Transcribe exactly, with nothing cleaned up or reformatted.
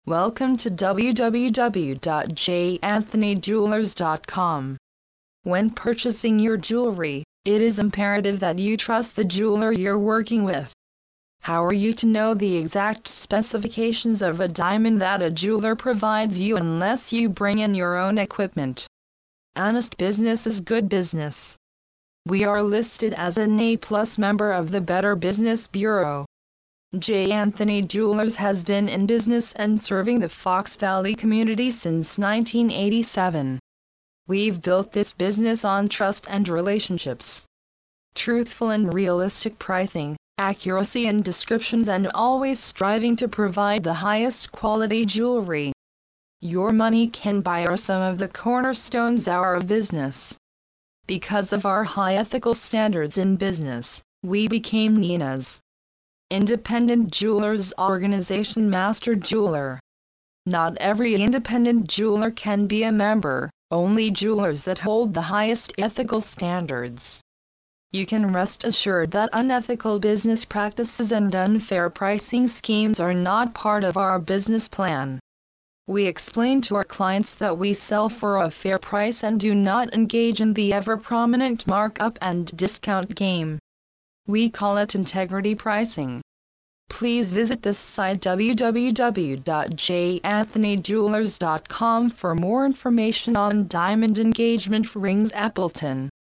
Welcome to w w w dot j anthony jewelers dot com. When purchasing your jewelry, it is imperative that you trust the jeweler you're working with. How are you to know the exact specifications of a diamond that a jeweler provides you unless you bring in your own equipment? Honest business is good business. We are listed as an A plus member of the Better Business Bureau. J. Anthony Jewelers has been in business and serving the Fox Valley community since nineteen eighty-seven. We've built this business on trust and relationships. Truthful and realistic pricing, accuracy in descriptions, and always striving to provide the highest quality jewelry your money can buy are some of the cornerstones of our business. Because of our high ethical standards in business, we became Nina's Independent Jewelers Organization Master Jeweler. Not every independent jeweler can be a member, only jewelers that hold the highest ethical standards. You can rest assured that unethical business practices and unfair pricing schemes are not part of our business plan. We explain to our clients that we sell for a fair price and do not engage in the ever-prominent markup and discount game. We call it integrity pricing. Please visit this site w w w dot j anthony jewelers dot com for more information on diamond engagement rings Appleton.